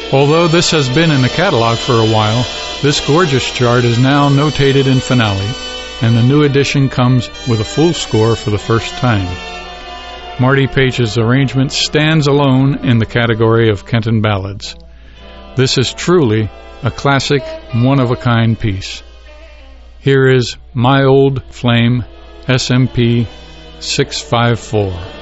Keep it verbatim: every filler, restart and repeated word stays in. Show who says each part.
Speaker 1: Although this has been in the catalog for a while, this gorgeous chart is now notated in finale, and the new edition comes with a full score for the first time. Marty Page's arrangement stands alone in the category of Kenton ballads. This is truly a classic, one-of-a-kind piece. Here is My Old Flame, S M P six five four.